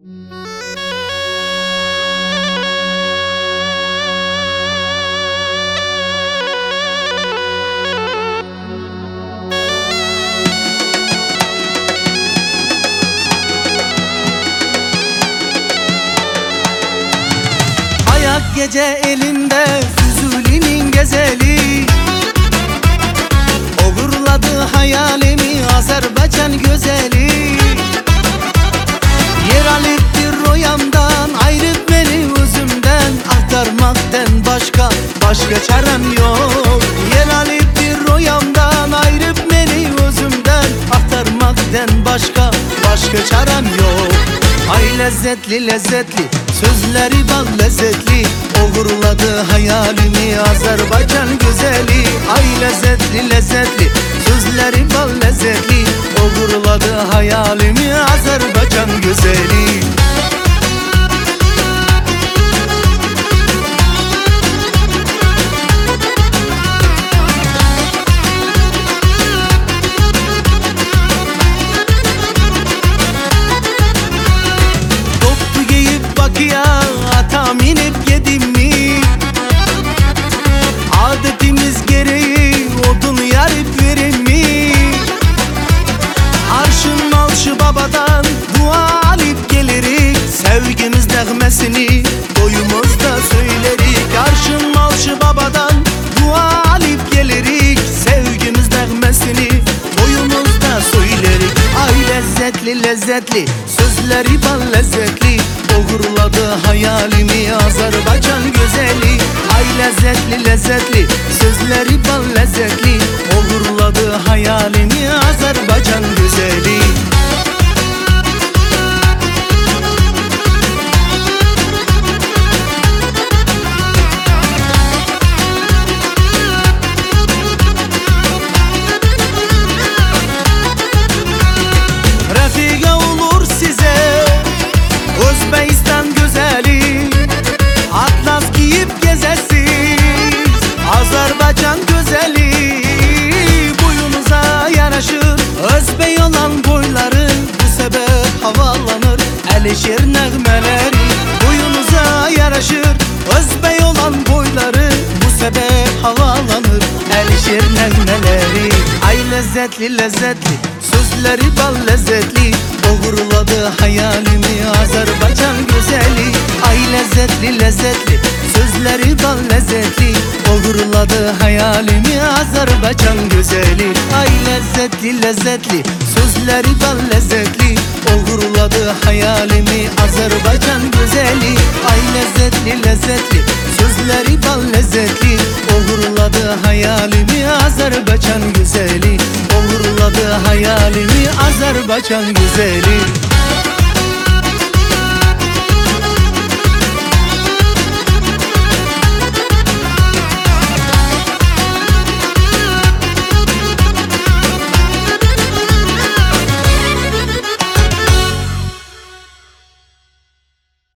Ayak gece elinde Füzuli'nin gezeli, uğurladı hayalimi Azerbaycan güzeli. Yer alıptır royamdan, ayırıp beni özümden, aktarmaktan başka çarem yok. Yer alıptır royamdan, ayırıp beni özümden, aktarmaktan başka çarem yok. Ay lezzetli lezzetli, sözleri bal lezzetli, uğurladı hayalimi Azerbaycan güzeli. Ay lezzetli lezzetli, sözleri bal lezzetli, uğurladı hayalimi Azerbaycan güzeli. Ya ata minip yedim mi? Adetimiz gereği odun yarıp verin mi? Arşın alşı babadan dua alıp gelirik, sevgimiz nağmesini boyumuzda söylerik. Arşın alşı babadan dua alıp gelirik, sevgimiz nağmesini boyumuzda söylerik. Ay lezzetli lezzetli, sözleri bal lezzetli, uğurladı hayalimi Azerbaycan güzeli. Ay lezzetli lezzetli, sözleri bal lezzetli, uğurladı hayalimi Azerbaycan güzeli. Refika olur size Özbekistan güzeli, atlas giyip gezesiz Azerbaycan güzeli. Boyunuza yaraşır Özbek olan boyları, bu sebep havalanır Əlişir nəğmələri. Boyunuza yaraşır Özbek olan boyları, bu sebep havalanır Əlişir nəğmələri. Ay lezzetli lezzetli, sözleri bal lezzetli, uğurladı hayalimi Azerbaycan güzeli. Ay lezzetli lezzetli, sözleri bal lezzetli, uğurladı hayalimi Azerbaycan güzeli. Ay lezzetli lezzetli, sözleri bal lezzetli, uğurladı hayalimi Azerbaycan güzeli. Ay lezzetli lezzetli, sözleri bal lezzetli, uğurladı hayalimi Azerbaycan güzeli. Uğurladı hayalimi Azerbaycan güzeli.